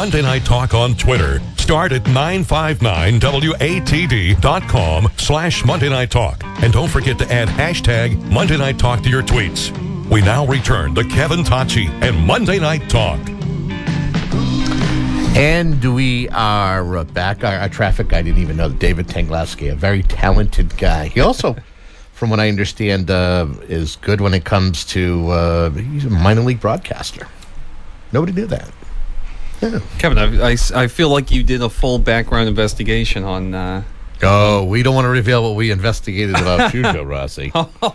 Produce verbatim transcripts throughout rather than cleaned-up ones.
Monday Night Talk on Twitter. Start at nine five nine W A T D dot com slash Monday Night Talk. And don't forget to add hashtag Monday Night Talk to your tweets. We now return to Kevin Tocci and Monday Night Talk. And we are back. Our, our traffic guy didn't even know that David Tanglaski, a very talented guy. He also, from what I understand, uh, is good when it comes to, uh, he's a minor league broadcaster. Nobody knew that. Yeah. Kevin, I, I, I feel like you did a full background investigation on... Uh... Oh, we don't want to reveal what we investigated about you, Joe Rossi.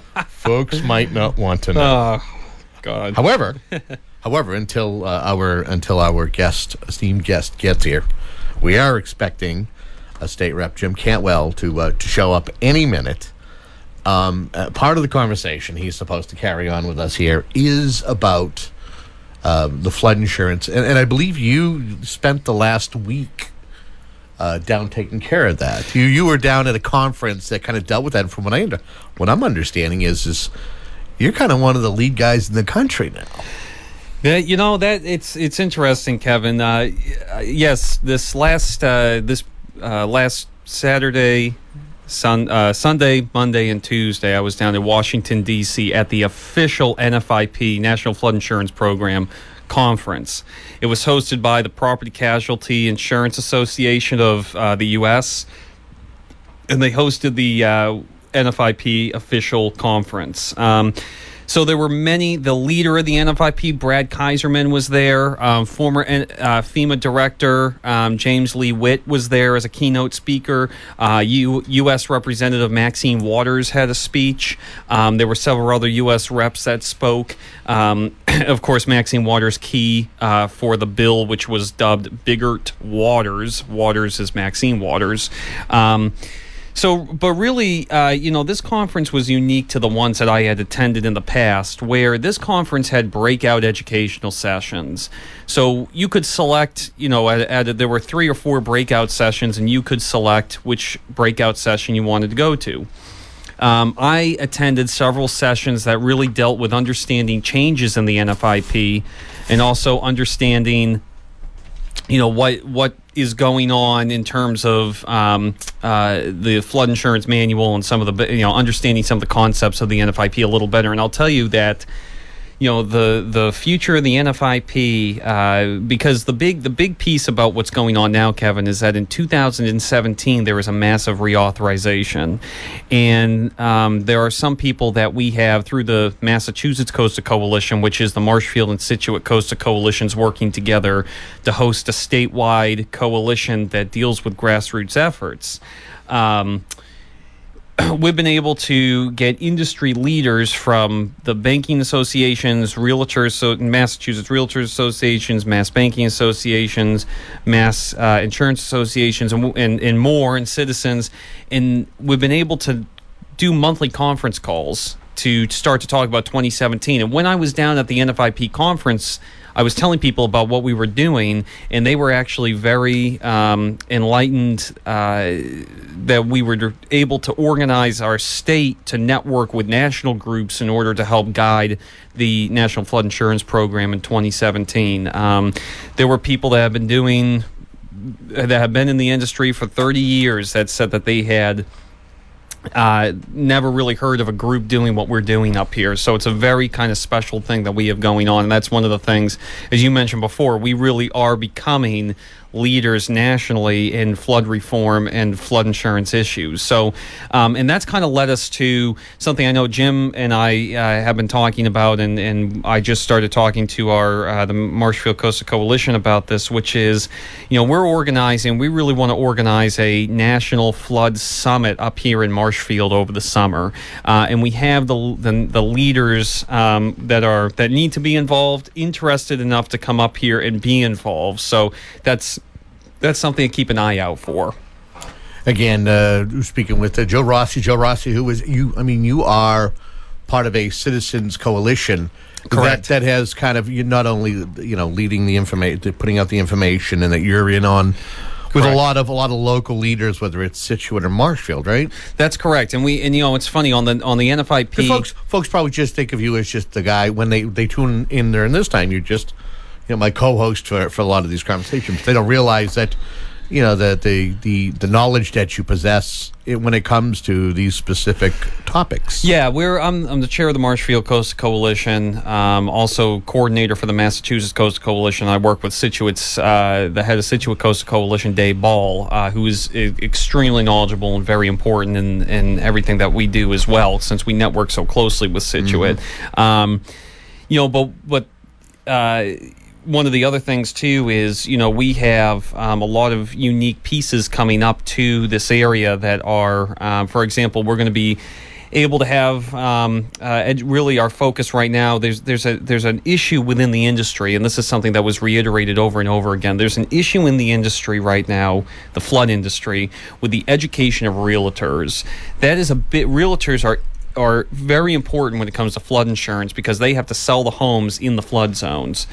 Folks might not want to know. Oh, God. However, however, until uh, our until our guest, esteemed guest, gets here, we are expecting a state rep, Jim Cantwell, to uh, to show up any minute. Um, uh, part of the conversation he's supposed to carry on with us here is about uh, the flood insurance, and, and I believe you spent the last week Uh, down taking care of that. You you were down at a conference that kind of dealt with that. And from what I under, what I'm understanding is is you're kind of one of the lead guys in the country now. Yeah, you know that it's it's interesting, Kevin. Uh, yes, this last uh, this uh, last Saturday, sun, uh, Sunday, Monday, and Tuesday, I was down in Washington D C at the official N F I P National Flood Insurance Program conference. It was hosted by the Property Casualty Insurance Association of uh, the U S, and they hosted the uh, N F I P official conference. Um, so there were many. The leader of the N F I P, Brad Kaiserman, was there. Um, former uh, FEMA director um, James Lee Witt was there as a keynote speaker. Uh, U- U.S. Representative Maxine Waters had a speech. Um, there were several other U S reps that spoke. Um, of course, Maxine Waters key uh, for the bill, which was dubbed Biggert Waters. Waters is Maxine Waters. Um, So, but really, uh, you know, this conference was unique to the ones that I had attended in the past, where this conference had breakout educational sessions. So you could select, you know, at, at, there were three or four breakout sessions, and you could select which breakout session you wanted to go to. Um, I attended several sessions that really dealt with understanding changes in the N F I P and also understanding, you know, what what is going on in terms of um, uh, the flood insurance manual and some of the, you know, understanding some of the concepts of the N F I P a little better. And I'll tell you that, you know, the the future of the N F I P, uh, because the big the big piece about what's going on now, Kevin, is that in two thousand seventeen there was a massive reauthorization, and um, there are some people that we have through the Massachusetts Coastal Coalition, which is the Marshfield and Scituate Coastal Coalitions, working together to host a statewide coalition that deals with grassroots efforts. Um, We've been able to get industry leaders from the banking associations, realtors, so Massachusetts Realtors Associations, Mass Banking Associations, Mass uh, Insurance Associations, and, and, and more, and citizens. And we've been able to do monthly conference calls to start to talk about twenty seventeen. And when I was down at the N F I P conference, I was telling people about what we were doing, and they were actually very um, enlightened uh, that we were able to organize our state to network with national groups in order to help guide the National Flood Insurance Program in twenty seventeen. Um, there were people that have been doing, that have been in the industry for thirty years that said that they had Uh, never really heard of a group doing what we're doing up here. So it's a very kind of special thing that we have going on. And that's one of the things, as you mentioned before, we really are becoming leaders nationally in flood reform and flood insurance issues. So, um, and that's kind of led us to something I know Jim and I uh, have been talking about, and, and I just started talking to our uh, the Marshfield Coastal Coalition about this, which is, you know, we're organizing, we really want to organize a national flood summit up here in Marshfield over the summer. Uh, and we have the the, the leaders um, that are that need to be involved, interested enough to come up here and be involved. So that's That's something to keep an eye out for. Again, uh, speaking with uh, Joe Rossi, Joe Rossi, who is you? I mean, you are part of a citizens coalition Correct. that that has kind of you not only you know leading the information, putting out the information, and that you're in on with Correct. a lot of a lot of local leaders, whether it's Scituate or Marshfield, right? That's correct. And we and you know it's funny on the on the N F I P. Folks, folks probably just think of you as just the guy when they they tune in there, and this time you're just you know, my co-host for, for a lot of these conversations. They don't realize that, you know, the the the, the knowledge that you possess it, when it comes to these specific topics. Yeah, we're I'm I'm the chair of the Marshfield Coastal Coalition, um, also coordinator for the Massachusetts Coastal Coalition. I work with Situate's uh, the head of Situate Coastal Coalition, Dave Ball, uh, who is I- extremely knowledgeable and very important in in everything that we do as well, since we network so closely with Situate. Mm-hmm. Um, you know, but but. Uh, One of the other things, too, is, you know, we have um, a lot of unique pieces coming up to this area that are, um, for example, we're going to be able to have um, uh, ed- really our focus right now. There's there's a there's an issue within the industry, and this is something that was reiterated over and over again. There's an issue in the industry right now, the flood industry, with the education of realtors. That is a bit. Realtors are. are very important when it comes to flood insurance because they have to sell the homes in the flood zones.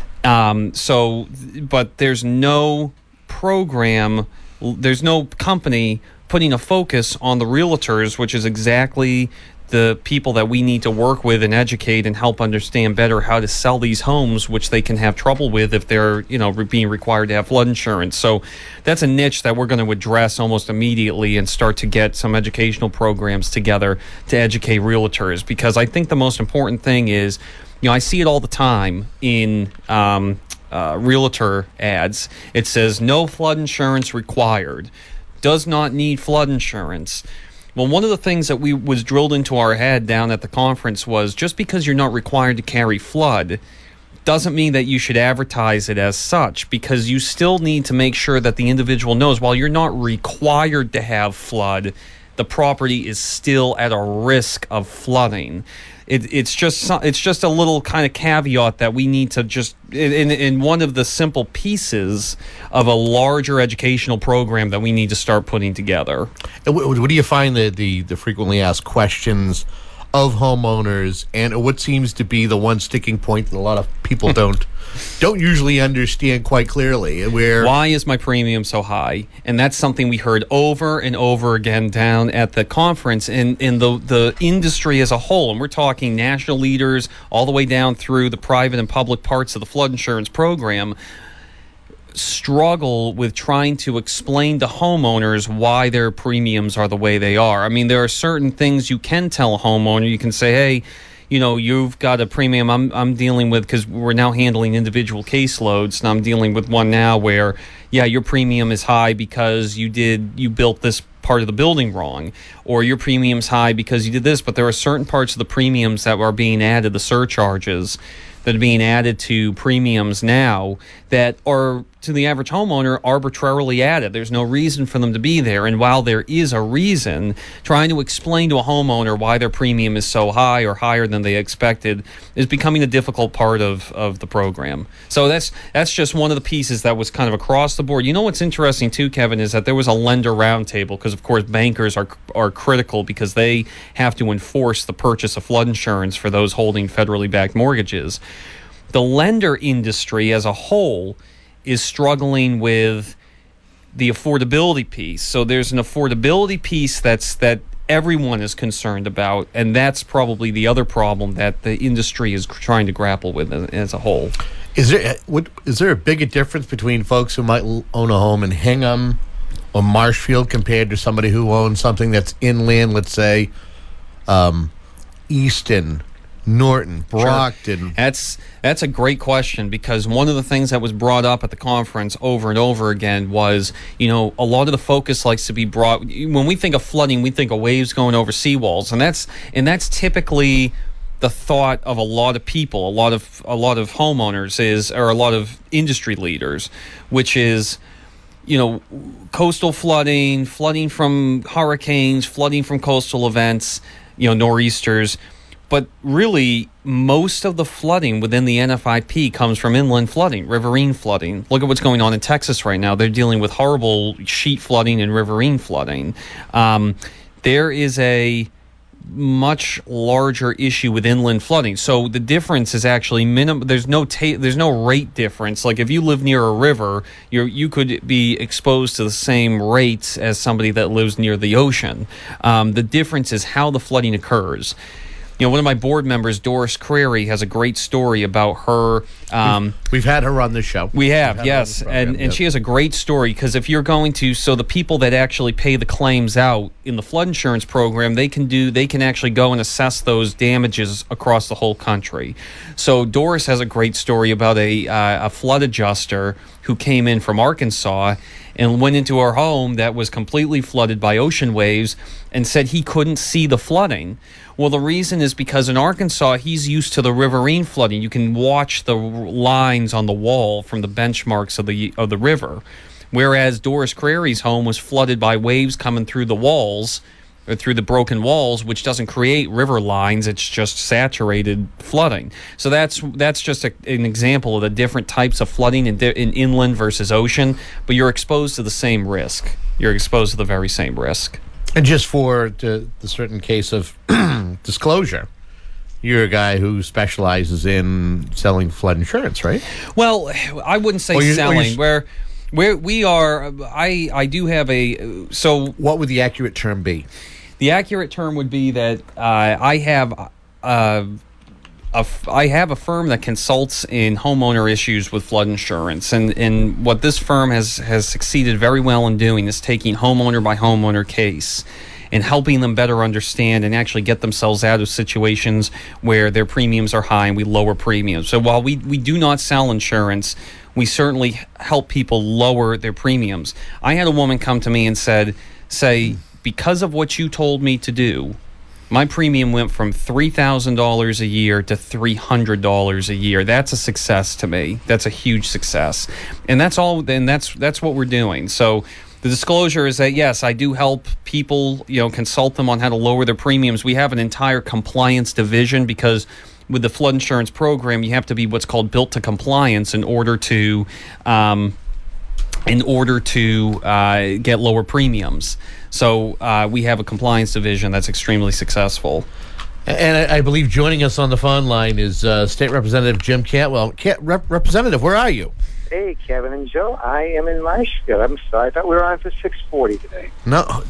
Um, so, but there's no program, there's no company putting a focus on the realtors, which is exactly the people that we need to work with and educate and help understand better how to sell these homes, which they can have trouble with if they're, you know, being required to have flood insurance. So that's a niche that we're going to address almost immediately and start to get some educational programs together to educate realtors, because I think the most important thing is, you know, I see it all the time in um, uh, realtor ads. It says, no flood insurance required, does not need flood insurance. Well, one of the things that we was drilled into our head down at the conference was just because you're not required to carry flood doesn't mean that you should advertise it as such, because you still need to make sure that the individual knows while you're not required to have flood, the property is still at a risk of flooding. It, it's just it's just a little kind of caveat that we need to just in in one of the simple pieces of a larger educational program that we need to start putting together. And what, what do you find the, the the frequently asked questions of homeowners, and what seems to be the one sticking point that a lot of people don't don't usually understand quite clearly? Where why is my premium so high? And that's something we heard over and over again down at the conference in, in the, the industry as a whole. And we're talking national leaders all the way down through the private and public parts of the flood insurance program struggle with trying to explain to homeowners why their premiums are the way they are. I mean, there are certain things you can tell a homeowner. You can say, hey, you know, you've got a premium I'm I'm dealing with, because we're now handling individual caseloads, and I'm dealing with one now where, yeah, your premium is high because you did you built this part of the building wrong, or your premium's high because you did this, but there are certain parts of the premiums that are being added, the surcharges that are being added to premiums now that are, to the average homeowner, arbitrarily added. There's no reason for them to be there. And while there is a reason, trying to explain to a homeowner why their premium is so high or higher than they expected is becoming a difficult part of, of the program. So that's that's just one of the pieces that was kind of across the board. You know what's interesting too, Kevin, is that there was a lender roundtable, because of course bankers are are critical because they have to enforce the purchase of flood insurance for those holding federally backed mortgages. The lender industry as a whole is struggling with the affordability piece. So there's an affordability piece that's that everyone is concerned about, and that's probably the other problem that the industry is trying to grapple with as, as a whole. Is there what is there a big difference between folks who might own a home in Hingham or Marshfield compared to somebody who owns something that's inland, let's say, um, Easton, Norton, Brockton? Sure. That's that's a great question, because one of the things that was brought up at the conference over and over again was, you know, a lot of the focus likes to be brought when we think of flooding, we think of waves going over seawalls, and that's and that's typically the thought of a lot of people, a lot of a lot of homeowners is, or a lot of industry leaders, which is, you know, coastal flooding, flooding from hurricanes, flooding from coastal events, you know, nor'easters. But really, most of the flooding within the N F I P comes from inland flooding, riverine flooding. Look at what's going on in Texas right now. They're dealing with horrible sheet flooding and riverine flooding. Um, there is a much larger issue with inland flooding. So the difference is actually minimum. There's no ta- there's no rate difference. Like if you live near a river, you you could be exposed to the same rates as somebody that lives near the ocean. Um, the difference is how the flooding occurs. you know, one of my board members, Doris Crary, has a great story about her. Um, we've, we've had her on this show. We have, We've yes, program, and yep. and she has a great story because if you're going to, so the people that actually pay the claims out in the flood insurance program, they can do, they can actually go and assess those damages across the whole country. So Doris has a great story about a uh, a flood adjuster who came in from Arkansas and went into our home that was completely flooded by ocean waves and said he couldn't see the flooding. Well, the reason is because in Arkansas, he's used to the riverine flooding. You can watch the lines on the wall from the benchmarks of the of the river. Whereas Doris Crary's home was flooded by waves coming through the walls, or through the broken walls, which doesn't create river lines. It's just saturated flooding. So that's that's just a, an example of the different types of flooding in, in inland versus ocean, but you're exposed to the same risk. You're exposed to the very same risk. And just for the, the certain case of disclosure, you're a guy who specializes in selling flood insurance, right? Well, I wouldn't say Or you- or selling. you- Where where we are, I I do have a so What would the accurate term be? the accurate term would be that uh, I have uh, a f- I have a firm that consults in homeowner issues with flood insurance, and, and what this firm has, has succeeded very well in doing is taking homeowner by homeowner case and helping them better understand and actually get themselves out of situations where their premiums are high and we lower premiums. So while we, we do not sell insurance, we certainly help people lower their premiums. I had a woman come to me and said, say, because of what you told me to do, my premium went from three thousand dollars a year to three hundred dollars a year. That's a success to me. That's a huge success. And that's all, and that's that's what we're doing. So the disclosure is that, yes, I do help people, you know, consult them on how to lower their premiums. We have an entire compliance division because with the flood insurance program, you have to be what's called built to compliance in order to um, in order to uh, get lower premiums. So uh, we have a compliance division that's extremely successful. And I, I believe joining us on the phone line is uh, State Representative Jim Cantwell. Ca- Rep- Representative, where are you? Hey, Kevin and Joe. I am in Marshfield. I'm sorry. I thought we were on for six forty today. No,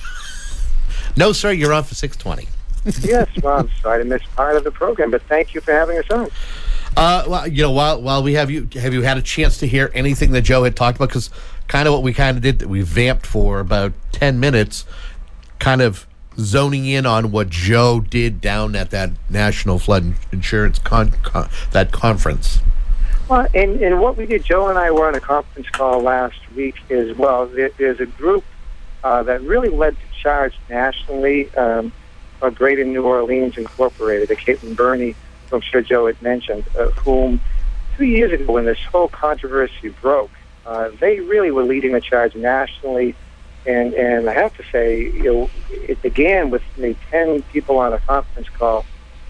no, sir. You're on for six twenty. Yes, well, I'm sorry to miss part of the program, but thank you for having us on. Uh, well, you know, while while we have you, have you had a chance to hear anything that Joe had talked about? Because kind of what we kind of did, we vamped for about ten minutes, kind of zoning in on what Joe did down at that National Flood Insurance con, con that conference. Well, and, and what we did, Joe and I were on a conference call last week as well. There, there's a group uh, that really led the charge nationally, um, called Greater New Orleans Incorporated, the Caitlin Burney, who I'm sure Joe had mentioned, uh, whom two years ago when this whole controversy broke, uh, they really were leading the charge nationally. And, and I have to say, you know, it began with maybe ten people on a conference call,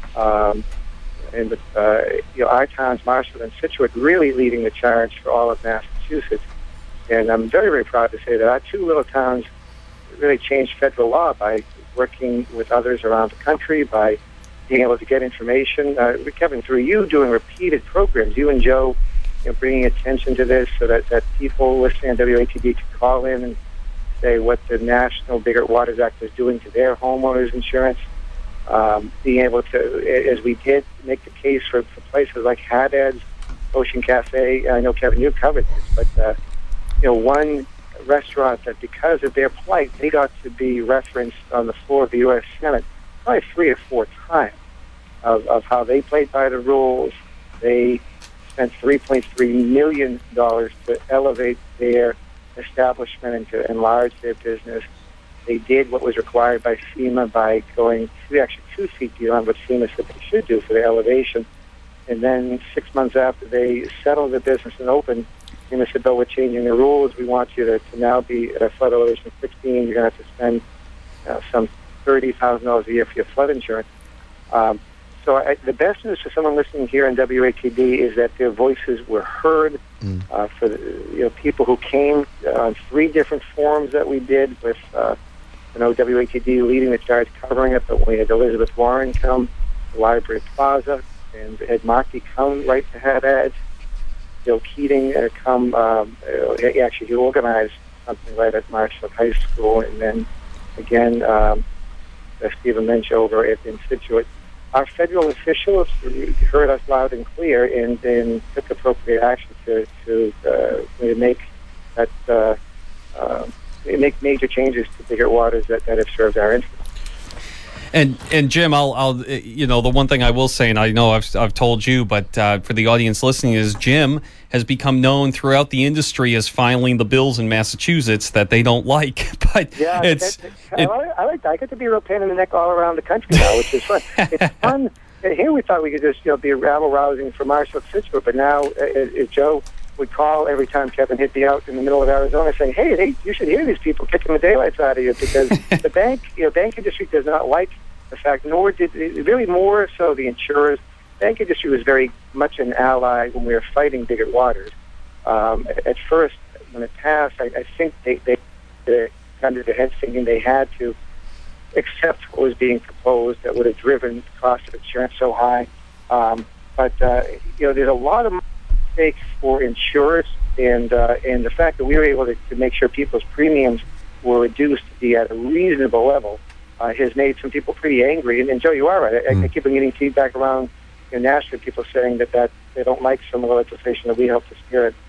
um, and with uh, you know, our towns, Marshfield and Scituate, really leading the charge for all of Massachusetts. And I'm very, very proud to say that our two little towns really changed federal law by working with others around the country, by being able to get information. Uh, Kevin, through you doing repeated programs, you and Joe, you know, bringing attention to this so that, that people listening on W A T D can call in and say what the National Bigger Waters Act is doing to their homeowners insurance. Um, being able to, as we did, make the case for, for places like Haddad's, Ocean Cafe. I know, Kevin, you covered this, but uh, you know, one restaurant that because of their plight, they got to be referenced on the floor of the U S Senate probably three or four times of, of how they played by the rules. They spent three point three million dollars to elevate their establishment and to enlarge their business. They did what was required by FEMA by going two, actually two feet beyond what FEMA said they should do for the elevation. And then six months after they settled the business and opened, FEMA said, "Oh, we're changing the rules. We want you to, to now be at a flood elevation of sixteen. You're going to have to spend uh, some thirty thousand dollars a year for your flood insurance." Um, so I, the best news for someone listening here on W A T D is that their voices were heard. Mm. Uh, for the, you know, people who came on three different forums that we did with, uh, you know, W A T D leading the charge, covering it. But we had Elizabeth Warren come to Library Plaza, and had Markey come right to Haddad. Bill Keating uh, come. Um, uh, actually, he organized something right at Marshfield High School, and then again, um, uh, Stephen Lynch over at in Scituate. our federal officials heard us loud and clear and, and took appropriate action to to, uh, to make that uh, uh, make major changes to Biggert Waters that, that have served our interests. And and Jim, I'll I'll you know the one thing I will say, and I know I've I've told you, but uh, for the audience listening, is Jim has become known throughout the industry as filing the bills in Massachusetts that they don't like. But yeah, it's it, I, I like that. I get to be a real pain in the neck all around the country now, which is fun. It's fun. Here we thought we could just you know be rabble rousing for Marshall Situate, but now uh, uh, Joe would call every time Kevin hit me out in the middle of Arizona saying, hey, hey, you should hear these people kicking the daylights out of you, because the bank, you know, bank industry does not like the fact, nor did, really more so the insurers. Bank industry was very much an ally when we were fighting Biggert Waters. Um, at first, when it passed, I, I think they, they, they kind of their heads thinking they had to accept what was being proposed that would have driven the cost of insurance so high. Um, but, uh, you know, there's a lot of mistakes for insurers, and uh, and the fact that we were able to, to make sure people's premiums were reduced to be at a reasonable level uh, has made some people pretty angry. And, and Joe, you are right. I, mm. I keep on getting feedback around you know, nationally, people saying that, that they don't like some of the legislation that we helped to steer it.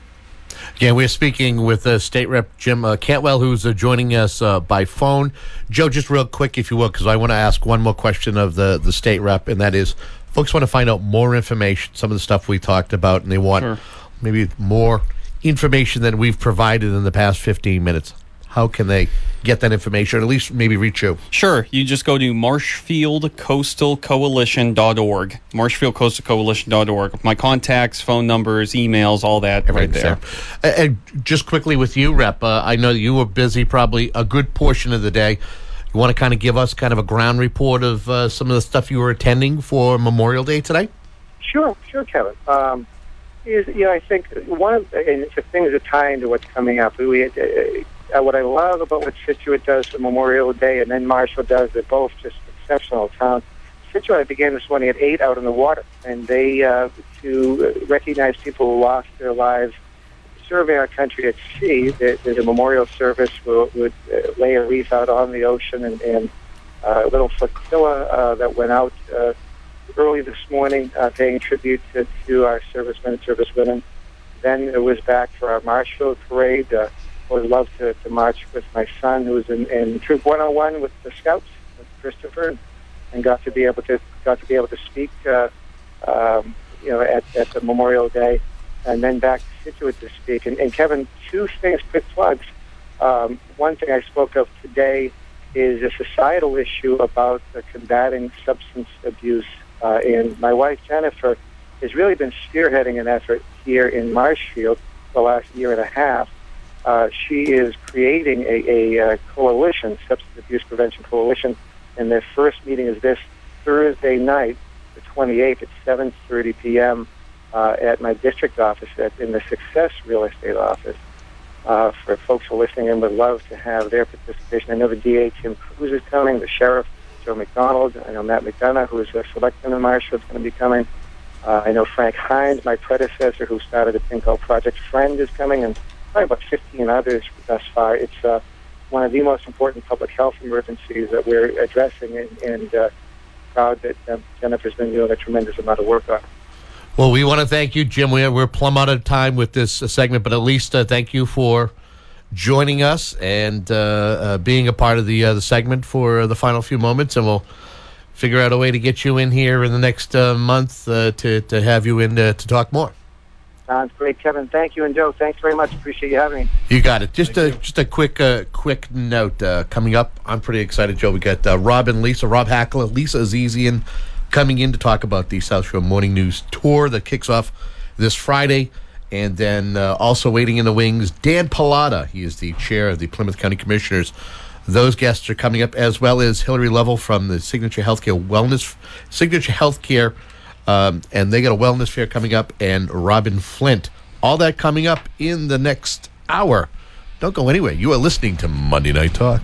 Yeah, we're speaking with uh, State Rep Jim uh, Cantwell, who's uh, joining us uh, by phone. Joe, just real quick, if you will, because I want to ask one more question of the, the State Rep, and that is, folks want to find out more information, some of the stuff we talked about, and they want sure. maybe more information than we've provided in the past fifteen minutes. How can they get that information, or at least maybe reach you? Sure. You just go to marshfield coastal coalition dot org. marshfield coastal coalition dot org. My contacts, phone numbers, emails, all that right there. there. And just quickly with you, Rep, uh, I know you were busy probably a good portion of the day. You want to kind of give us kind of a ground report of uh, some of the stuff you were attending for Memorial Day today? Sure, sure, Kevin. Um, is, you know, I think one of and the things that tie into what's coming up, we uh, Uh, what I love about what Situate does for Memorial Day and then Marshall does, they're both just exceptional towns. Situate, I began this morning at eight out in the water, and they, uh, to recognize people who lost their lives serving our country at sea, the, the memorial service would, would uh, lay a wreath out on the ocean, and, and uh, a little flotilla uh, that went out uh, early this morning uh, paying tribute to, to our servicemen and servicewomen. Then it was back for our Marshall parade. Uh, I would love to, to march with my son, who was in, in Troop one oh one with the Scouts, with Christopher, and got to be able to got to be able to speak, uh, um, you know, at, at the Memorial Day, and then back to Situate to speak. And, and Kevin, two things, quick plugs. Um, one thing I spoke of today is a societal issue about uh, combating substance abuse, uh, and my wife Jennifer has really been spearheading an effort here in Marshfield the last year and a half. Uh, she is creating a, a, a coalition, Substance Abuse Prevention Coalition, and their first meeting is this Thursday night, the twenty-eighth, at seven thirty p.m. Uh, at my district office at, in the Success Real Estate office. Uh, for folks who are listening in, would love to have their participation. I know the D A, Tim Cruz, is coming, the Sheriff, Joe McDonald. I know Matt McDonough, who is a selectman in Marshall, is going to be coming. Uh, I know Frank Hines, my predecessor, who started a thing called Project Friend, is coming, and probably about fifteen others thus far. It's uh, one of the most important public health emergencies that we're addressing, and, and uh, proud that uh, Jennifer's been doing a tremendous amount of work on. Well, we want to thank you, Jim. We're, we're plumb out of time with this uh, segment, but at least uh, thank you for joining us and uh, uh, being a part of the uh, the segment for uh, the final few moments, and we'll figure out a way to get you in here in the next uh, month uh, to, to have you in uh, to talk more. Sounds great, Kevin. Thank you, and Joe, thanks very much. Appreciate you having me. You got it. Just Thank a you. just a quick uh, quick note uh, coming up. I'm pretty excited, Joe. We got uh, Rob and Lisa, Rob Hackler, Lisa Azizian coming in to talk about the South Shore Morning News tour that kicks off this Friday, and then uh, also waiting in the wings, Dan Pallotta. He is the chair of the Plymouth County Commissioners. Those guests are coming up, as well as Hillary Lovell from the Signature Healthcare Wellness Signature Healthcare. Um, and they got a wellness fair coming up, and Robin Flint. All that coming up in the next hour. Don't go anywhere. You are listening to Monday Night Talk.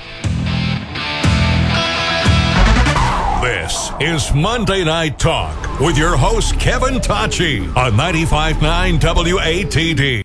This is Monday Night Talk with your host, Kevin Tachi, on ninety-five point nine W A T D.